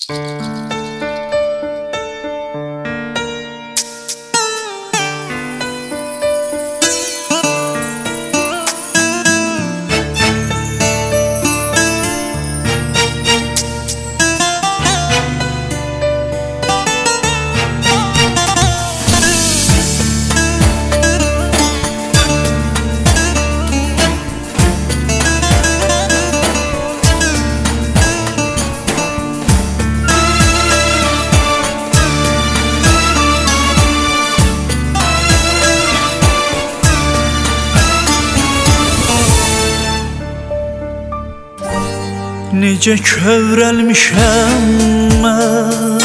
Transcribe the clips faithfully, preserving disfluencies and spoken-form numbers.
Necə kövrəlmişəm mən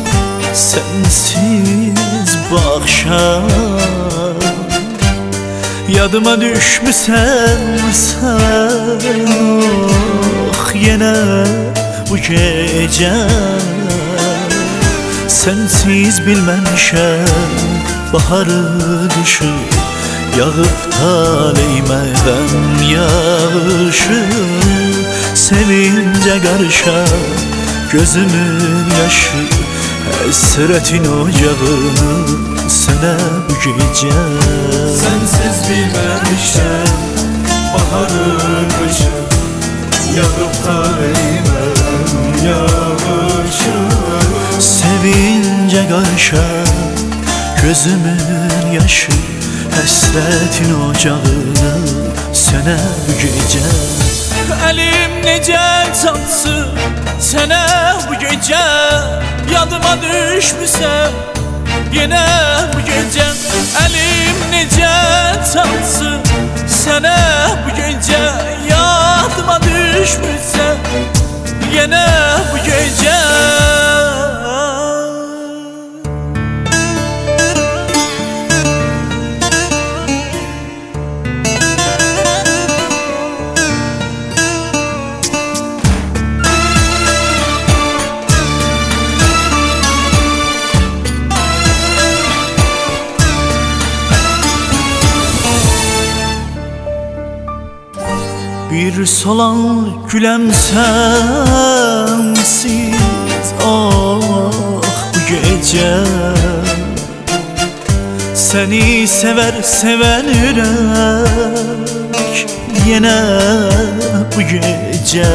sənsiz bu axşam, yadıma düşmüsən sən, oh yenə bu gecə. Sənsiz bilməmişəm baharı qışı, yağıb taleymədən yağışı. Sevince qarışar gözümün yaşı, həsrətin ocağını sənə bu gecə. Sensiz bilməmişəm baharı qışı, yağıb taleymədən yağışı. Sevince qarışar gözümün yaşı, həsrətin ocağını sənə bu gecə. Əlim necə çatsın sənə bu gecə, yadıma düşmüsən yenə bu gecə. Əlim necə çatsın sənə bu gecə, yadıma düşmüsən yenə bu gecə. Bir solan güləm sənsiz, oh bu gecə. Səni sevər sevən ürək yenə bu gecə.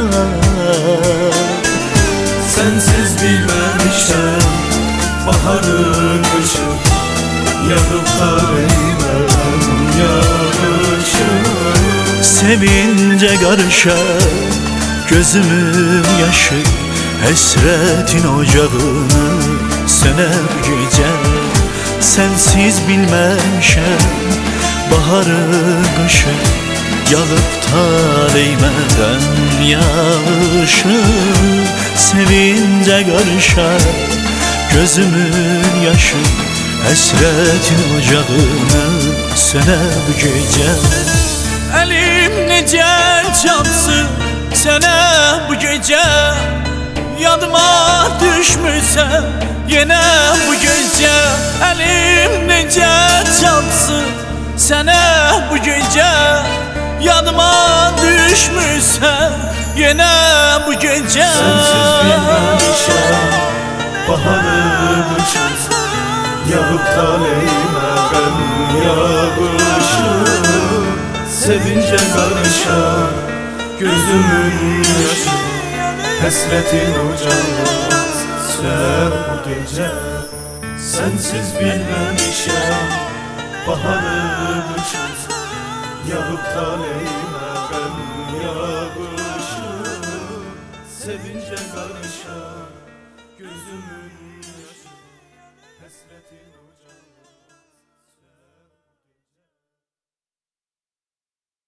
Sensiz bilməmişəm baharı qışı, yağıb taleymədən yağışı. Sevince qarışar gözümün yaşı, həsrətin ocağını sənə bu gecə. Sənsiz bilməmişəm baharı qışı, yağıb taleymədən yağışı. Sevince qarışar gözümün yaşı, həsrətin ocağını sənə bu gecə. Əlim necə çatsın sənə bu gecə, yadıma düşmüsən yenə bu gecə. Əlim necə çatsın sənə bu gecə, yadıma düşmüsən yenə bu gecə. Sensiz bilməmişəm baharı qışı, yağıb taleymədən yağışı. Sevince qarışar gözümün yaşı, həsrətin ocağı sənə bu gecə. Sensiz bilməmişəm baharı qışı, yağıb taleymədən yağışı. Sevince qarışar gözümün